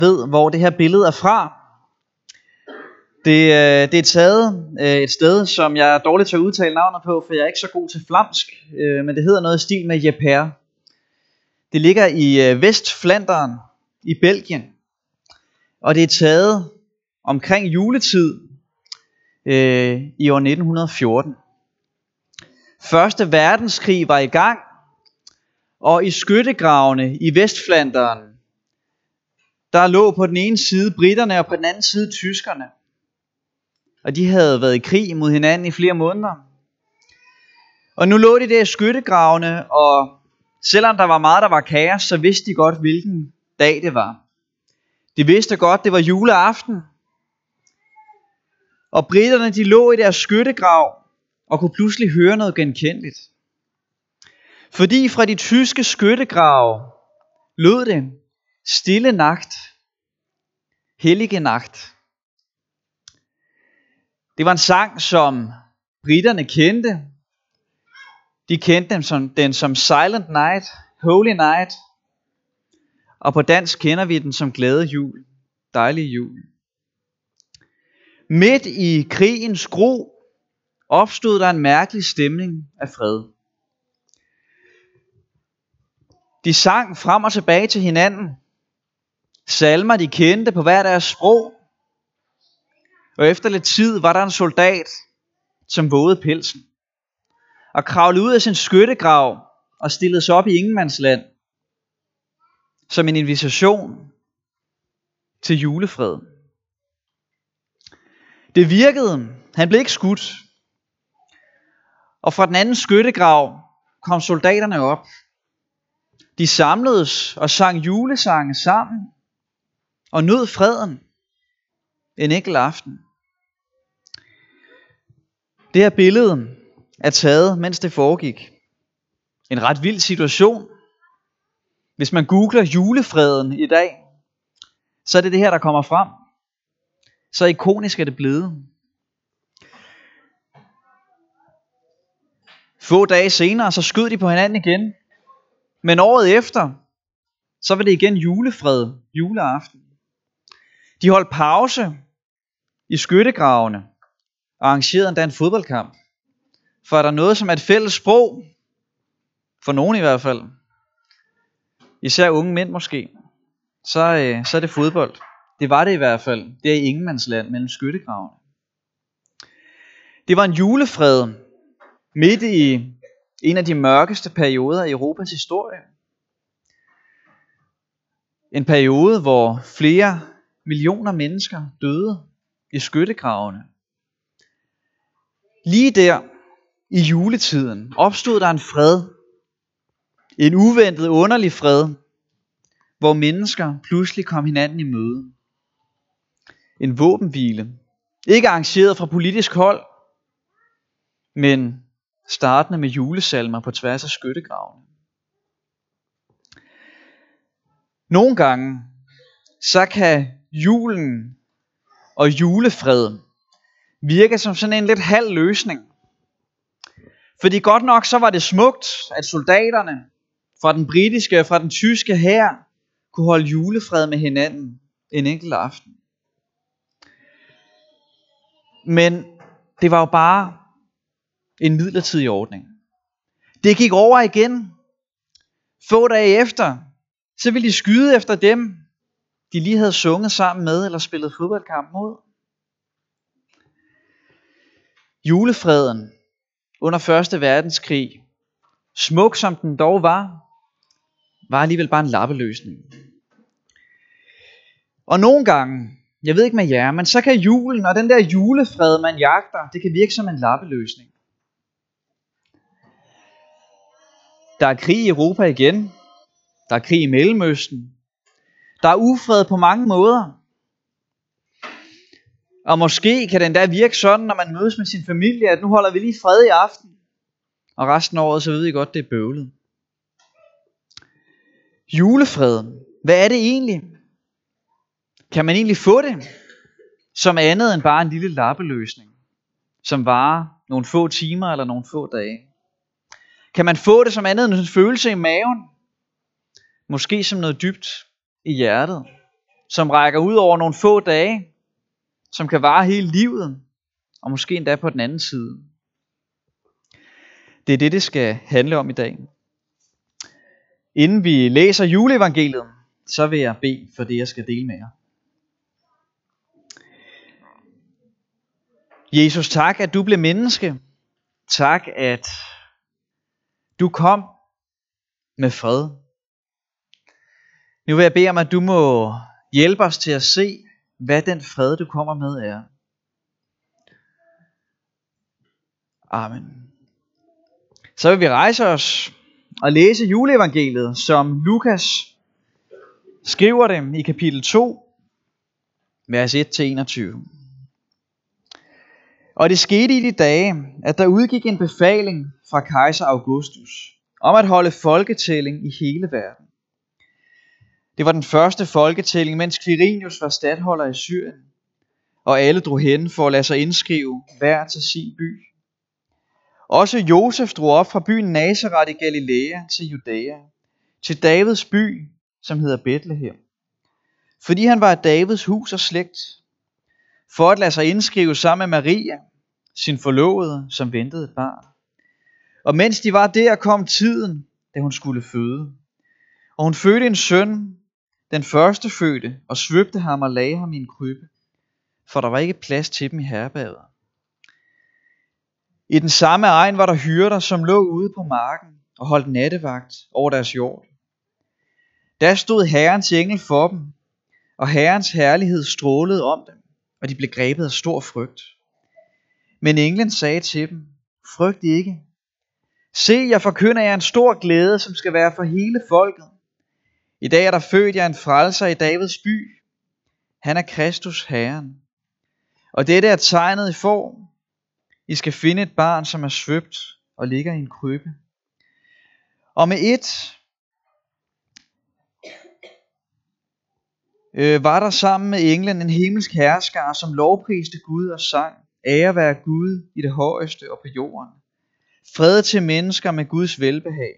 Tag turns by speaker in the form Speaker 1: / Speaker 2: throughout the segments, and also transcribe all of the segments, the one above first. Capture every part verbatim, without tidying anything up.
Speaker 1: ved, hvor det her billede er fra. Det, øh, det er taget øh, et sted, som jeg er dårlig til at udtale navnet på, for jeg er ikke så god til flamsk, øh, men det hedder noget i stil med Jeper. Det ligger i øh, Vestflandern i Belgien, og det er taget omkring juletid øh, i år nitten fjorten. Første verdenskrig var i gang, og i skyttegravene i Vestflandern, der lå på den ene side briterne og på den anden side tyskerne. Og de havde været i krig mod hinanden i flere måneder. Og nu lå de der i skyttegravene, og selvom der var meget, der var kaos, så vidste de godt, hvilken dag det var. De vidste godt, det var juleaften. Og briterne, de lå i deres skyttegrav og kunne pludselig høre noget genkendeligt. Fordi fra de tyske skyttegrave lød det: stille nagt, hellige nagt. Det var en sang, som briterne kendte. De kendte den som, den som Silent Night, Holy Night. Og på dansk kender vi den som Glade Jul, Dejlige Jul. Midt i krigens gru opstod der en mærkelig stemning af fred. De sang frem og tilbage til hinanden. Salmer de kendte på hver deres sprog. Og efter lidt tid var der en soldat, som vågede pelsen og kravlede ud af sin skyttegrav og stillede sig op i ingenmandsland som en invitation til julefred. Det virkede. Han blev ikke skudt. Og fra den anden skyttegrav kom soldaterne op. De samledes og sang julesange sammen og nød freden en enkelt aften. Det her billede er taget, mens det foregik. En ret vild situation. Hvis man googler julefreden i dag, så er det det her, der kommer frem. Så ikonisk er det blevet. Få dage senere, så skød de på hinanden igen. Men året efter, så var det igen julefred, juleaften. De holdt pause i skyttegravene og arrangerede endda en fodboldkamp. For er der noget, som er et fælles sprog, for nogen i hvert fald, især unge mænd måske, så, øh, så er det fodbold. Det var det i hvert fald, det er i ingenmandsland mellem skyttegravene. Det var en julefred midt i en af de mørkeste perioder i Europas historie. En periode, hvor flere millioner mennesker døde i skyttegravene. Lige der i juletiden opstod der en fred. En uventet underlig fred, hvor mennesker pludselig kom hinanden i møde. En våbenhvile. Ikke arrangeret fra politisk hold, men startende med julesalmer på tværs af skyttegravene. Nogle gange, så kan julen og julefred virke som sådan en lidt halv løsning. Fordi godt nok så var det smukt, at soldaterne fra den britiske og fra den tyske hær kunne holde julefred med hinanden en enkelt aften. Men det var jo bare en midlertidig ordning. Det gik over igen. Få dage efter, så ville de skyde efter dem, de lige havde sunget sammen med eller spillet fodboldkamp mod. Julefreden under første verdenskrig, smuk som den dog var, var alligevel bare en lappeløsning. Og nogle gange, jeg ved ikke med jer, men så kan julen og den der julefred, man jagter, det kan virke som en lappeløsning. Der er krig i Europa igen. Der er krig i Mellemøsten. Der er ufred på mange måder. Og måske kan den der virke sådan, når man mødes med sin familie, at nu holder vi lige fred i aften. Og resten af året, så ved I godt, det er bøvlet. Julefreden, hvad er det egentlig? Kan man egentlig få det som andet end bare en lille lappeløsning, som varer nogle få timer eller nogle få dage? Kan man få det som andet end en følelse i maven? Måske som noget dybt i hjertet, som rækker ud over nogle få dage, som kan vare hele livet, og måske endda på den anden side. Det er det, det skal handle om i dag. Inden vi læser juleevangeliet, så vil jeg bede for det, jeg skal dele med jer. Jesus, tak, at du blev menneske. Tak, at du kom med fred. Nu vil jeg bede om, at du må hjælpe os til at se, hvad den fred, du kommer med, er. Amen. Så vil vi rejse os og læse juleevangeliet, som Lukas skriver det i kapitel to, vers et til enogtyve. Og det skete i de dage, at der udgik en befaling fra kejser Augustus om at holde folketælling i hele verden. Det var den første folketælling, mens Quirinius var statholder i Syrien, og alle drog hen for at lade sig indskrive hver til sin by. Også Josef drog op fra byen Nazaret i Galilea til Judæa, til Davids by, som hedder Betlehem, fordi han var af Davids hus og slægt, for at lade sig indskrive sammen med Maria, sin forlovede, som ventede et barn. Og mens de var der, kom tiden, da hun skulle føde. Og hun fødte en søn, den første fødte, og svøbte ham og lagde ham i en krybbe, for der var ikke plads til dem i herberget. I den samme egen var der hyrder, som lå ude på marken og holdt nattevagt over deres jord. Der stod Herrens engel for dem, og Herrens herlighed strålede om dem, og de blev grebet af stor frygt. Men englen sagde til dem, frygt ikke. Se, jeg forkynder jer en stor glæde, som skal være for hele folket. I dag er der født jer en frelser i Davids by. Han er Kristus Herren. Og dette er tegnet i form. I skal finde et barn, som er svøbt og ligger i en krybbe. Og med et øh, var der sammen med englen en himmelsk herskar, som lovpriste Gud og sang, ære være Gud i det højeste og på jorden. Fred til mennesker med Guds velbehag.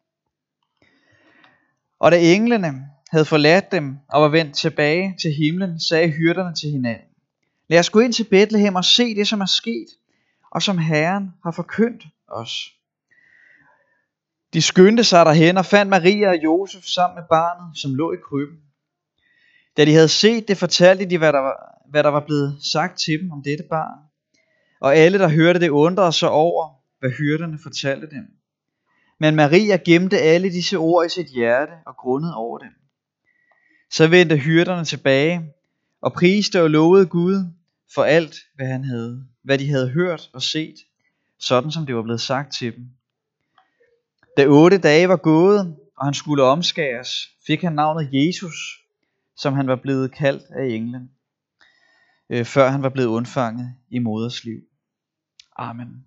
Speaker 1: Og da englene havde forladt dem og var vendt tilbage til himlen, sagde hyrderne til hinanden, lad os gå ind til Betlehem og se det, som er sket, og som Herren har forkyndt os. De skyndte sig derhen og fandt Maria og Josef sammen med barnet, som lå i krybben. Da de havde set det, fortalte de, hvad der var, hvad der var blevet sagt til dem om dette barn. Og alle, der hørte det, undrede sig over, hvad hyrderne fortalte dem. Men Maria gemte alle disse ord i sit hjerte og grundede over dem. Så vendte hyrderne tilbage og priste og lovede Gud for alt, hvad, han havde, hvad de havde hørt og set, sådan som det var blevet sagt til dem. Da otte dage var gået, og han skulle omskæres, fik han navnet Jesus, som han var blevet kaldt af englen, øh, før han var blevet undfanget i moders liv. Amen.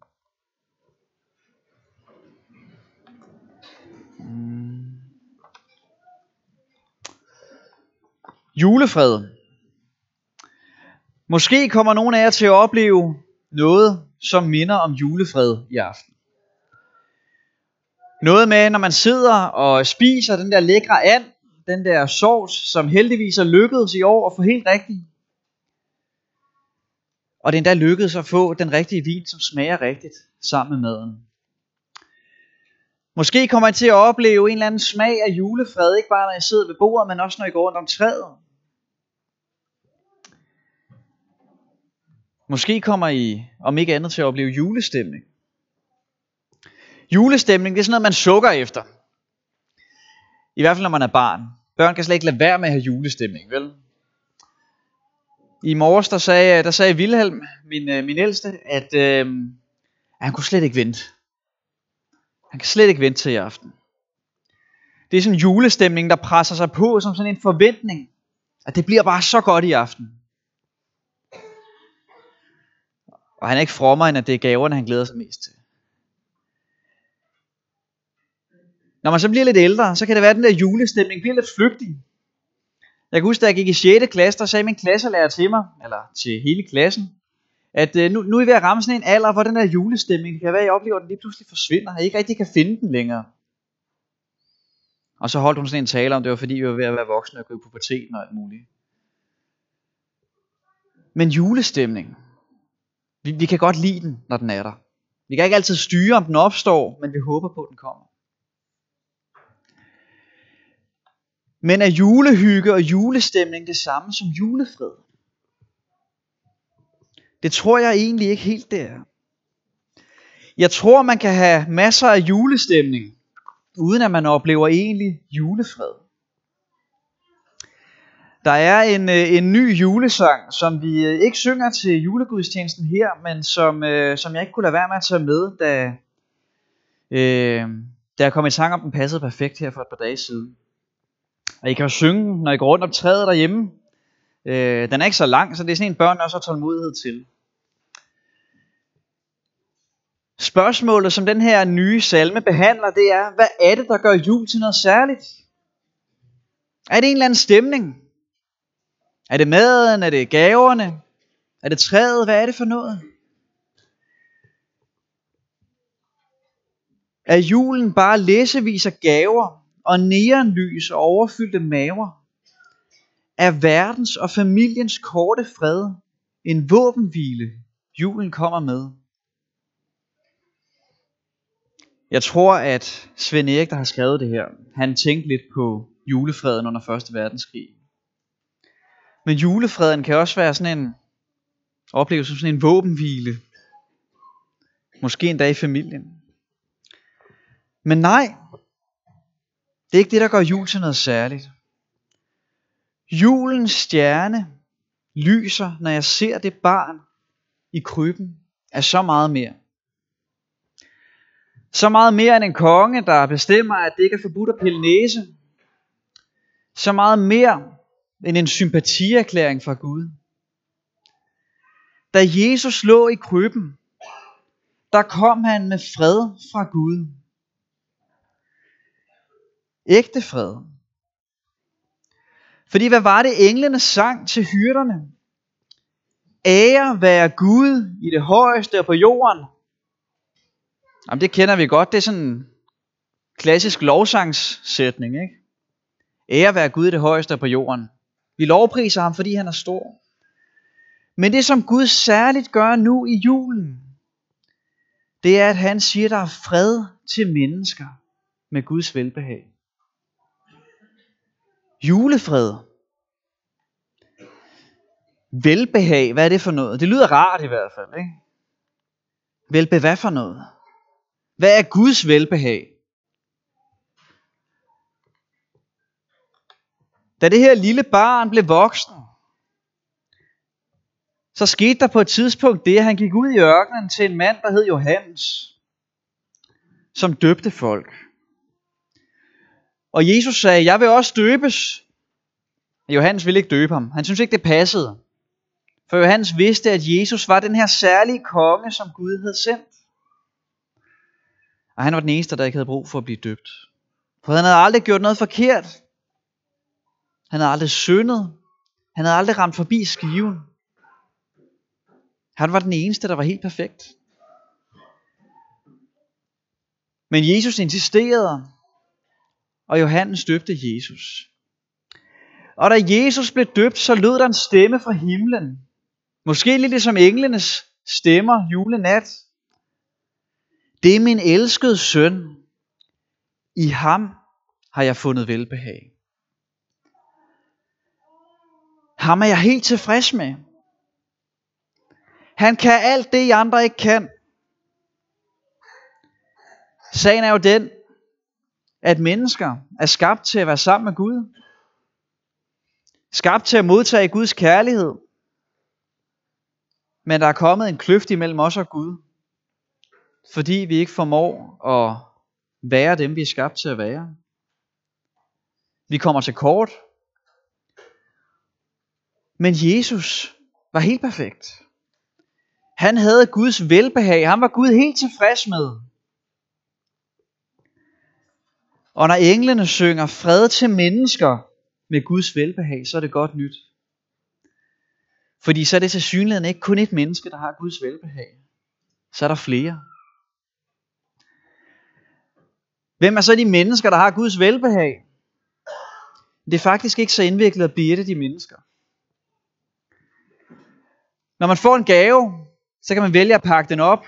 Speaker 1: Mm. Julefred. Måske kommer nogen af jer til at opleve noget, som minder om julefred i aften. Noget med, når man sidder og spiser den der lækre and, den der sovs, som heldigvis er lykkedes i år at få helt rigtigt. Og det er endda lykkedes at få den rigtige vin, som smager rigtigt sammen med maden. Måske kommer I til at opleve en eller anden smag af julefred, ikke bare når I sidder ved bordet, men også når I går rundt om træet. Måske kommer I, om ikke andet, til at opleve julestemning. Julestemning, det er sådan noget, man sukker efter. I hvert fald, når man er barn. Børn kan slet ikke lade være med at have julestemning, vel? I morges, der sagde, der sagde Wilhelm, min, min ældste, at, øh, at han kunne slet ikke vente. Han kan slet ikke vente til i aften. Det er sådan en julestemning, der presser sig på som sådan en forventning, at det bliver bare så godt i aften. Og han er ikke frommer, end at det er gaverne, han glæder sig mest til. Når man så bliver lidt ældre, så kan det være, at den der julestemning bliver lidt flygtig. Jeg kan huske, da jeg gik i sjette klasse, der sagde min klasselærer til mig, eller til hele klassen, at øh, nu, nu er I ved at ramme sådan en alder, hvor den der julestemning, det kan være, at jeg oplever, at den lige pludselig forsvinder, og jeg ikke rigtig kan finde den længere. Og så holdt hun sådan en tale om, det var fordi, vi var ved at være voksne og gå i puberteten og alt muligt. Men julestemning, vi, vi kan godt lide den, når den er der. Vi kan ikke altid styre, om den opstår, men vi håber på, at den kommer. Men er julehygge og julestemning det samme som julefred? Det tror jeg egentlig ikke helt, det er. Jeg tror, man kan have masser af julestemning, uden at man oplever egentlig julefred. Der er en, en ny julesang, som vi ikke synger til julegudstjenesten her, men som, øh, som jeg ikke kunne lade være med at tage med, da, øh, da jeg kom i tanke om, den passede perfekt her for et par dage siden. Og I kan jo synge den, når I går rundt om træet derhjemme. Øh, den er ikke så lang, så det er sådan en, børn også har tålmodighed til. Spørgsmålet, som den her nye salme behandler, det er, hvad er det, der gør jul til noget særligt? Er det en eller anden stemning? Er det maden? Er det gaverne? Er det træet? Hvad er det for noget? Er julen bare læsevis af gaver og neonlys og overfyldte maver? Er verdens og familiens korte fred en våbenhvile, julen kommer med? Jeg tror, at Svend Erik, der har skrevet det her, han tænkte lidt på julefreden under første verdenskrig. Men julefreden kan også være sådan en oplevelse som sådan en våbenhvile. Måske endda i familien. Men nej, det er ikke det, der gør jul til noget særligt. Julens stjerne lyser, når jeg ser det barn i krybben, er så meget mere. Så meget mere end en konge, der bestemmer, at det ikke er forbudt at pille næse. Så meget mere end en sympatierklæring fra Gud. Da Jesus lå i krybben, der kom han med fred fra Gud. Ægte fred. Fordi hvad var det, englene sang til hyrderne? Ære være Gud i det højeste og på jorden. Jamen, det kender vi godt. Det er sådan en klassisk lovsangssætning, ikke? Ære være Gud i det højeste og på jorden. Vi lovpriser ham, fordi han er stor. Men det, som Gud særligt gør nu i julen, det er, at han siger, at der er fred til mennesker med Guds velbehag. Julefred. Velbehag, hvad er det for noget? Det lyder rart i hvert fald, ikke? Velbehag, hvad for noget? Hvad er Guds velbehag? Da det her lille barn blev voksen, så skete der på et tidspunkt det, at han gik ud i ørkenen til en mand, der hed Johannes, som døbte folk. Og Jesus sagde, jeg vil også døbes. Johannes ville ikke døbe ham. Han syntes ikke, det passede. For Johannes vidste, at Jesus var den her særlige konge, som Gud havde sendt. Og han var den eneste, der ikke havde brug for at blive døbt. For han havde aldrig gjort noget forkert. Han havde aldrig syndet. Han havde aldrig ramt forbi skiven. Han var den eneste, der var helt perfekt. Men Jesus insisterede, og Johannes døbte Jesus. Og da Jesus blev døbt, så lød der en stemme fra himlen. Måske lidt ligesom englenes stemmer julenat. Det er min elskede søn. I ham har jeg fundet velbehag. Ham er jeg helt tilfreds med. Han kan alt det, I andre ikke kan. Sagen er jo den, at mennesker er skabt til at være sammen med Gud. Skabt til at modtage Guds kærlighed. Men der er kommet en kløft imellem os og Gud. Fordi vi ikke formår at være dem, vi er skabt til at være. Vi kommer til kort. Men Jesus var helt perfekt. Han havde Guds velbehag. Han var Gud helt tilfreds med. Og når englene synger fred til mennesker med Guds velbehag, så er det godt nyt. Fordi så er det til synligheden ikke kun et menneske, der har Guds velbehag. Så er der flere. Hvem er så de mennesker, der har Guds velbehag? Det er faktisk ikke så indviklet at blive et af de mennesker. Når man får en gave, så kan man vælge at pakke den op.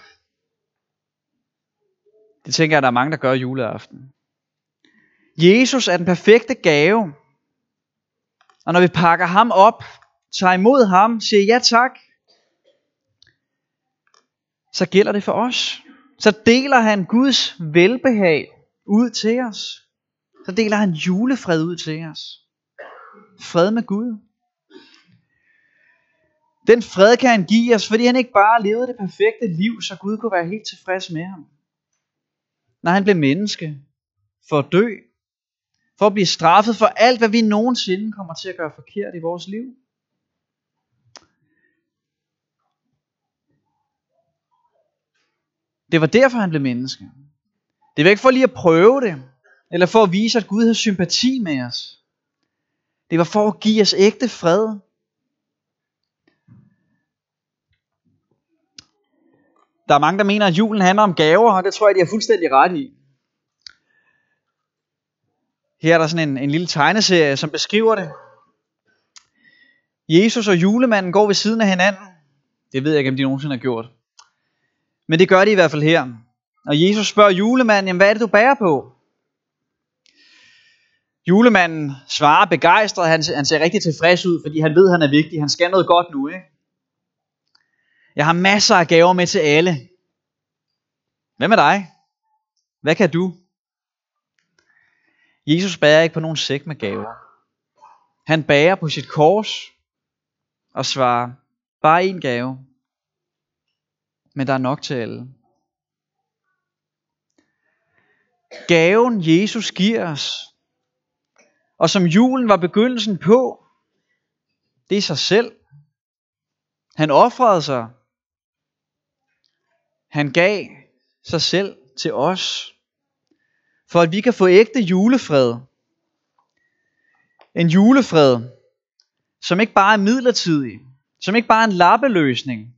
Speaker 1: Det tænker jeg, der er mange, der gør juleaften. Jesus er den perfekte gave. Og når vi pakker ham op, tager imod ham, siger ja tak, så gælder det for os. Så deler han Guds velbehag ud til os. Så deler han julefred ud til os. Fred med Gud. Den fred kan han give os, fordi han ikke bare levede det perfekte liv, så Gud kunne være helt tilfreds med ham. Når han blev menneske for at dø, for at blive straffet for alt, hvad vi nogensinde kommer til at gøre forkert i vores liv. Det var derfor han blev menneske. Det var ikke for lige at prøve det, eller for at vise, at Gud havde sympati med os. Det var for at give os ægte fred. Der er mange, der mener, at julen handler om gaver, og det tror jeg, de er fuldstændig ret i. Her er der sådan en, en lille tegneserie, som beskriver det. Jesus og julemanden går ved siden af hinanden. Det ved jeg ikke, om de nogensinde har gjort. Men det gør de i hvert fald her. Og Jesus spørger julemanden, jamen, hvad er det, du bærer på? Julemanden svarer begejstret. Han, han ser rigtig tilfreds ud, fordi han ved, han er vigtig. Han skal noget godt nu, ikke? Jeg har masser af gaver med til alle. Hvad med dig? Hvad kan du? Jesus bærer ikke på nogen sæk med gaver. Han bærer på sit kors og svarer, bare én gave. Men der er nok til alle. Gaven Jesus giver os, og som julen var begyndelsen på, det er sig selv. Han ofrede sig. Han gav sig selv til os, for at vi kan få ægte julefred. En julefred, som ikke bare er midlertidig, som ikke bare er en lappeløsning,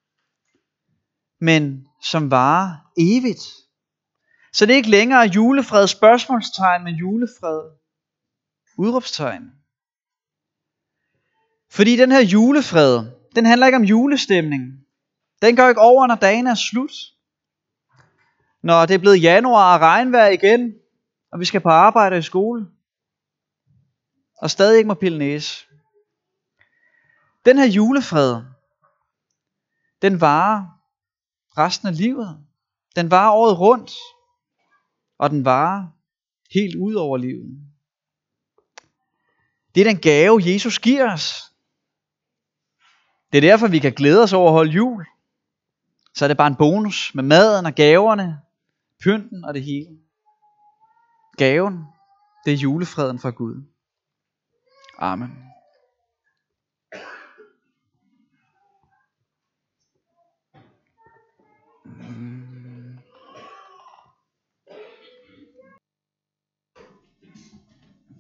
Speaker 1: men som varer evigt. Så det er ikke længere julefred spørgsmålstegn, men julefred udråbstegn. Fordi den her julefred, den handler ikke om julestemning. Den går ikke over, når dagen er slut. Når det er blevet januar og regnvejr igen, og vi skal på arbejde og i skole, og stadig ikke må pille næse. Den her julefred, den varer resten af livet. Den varer året rundt, og den varer helt ud over livet. Det er den gave, Jesus giver os. Det er derfor, vi kan glæde os over at holde jul. Så er det bare en bonus med maden og gaverne, pynten og det hele. Gaven, det er julefreden fra Gud. Amen.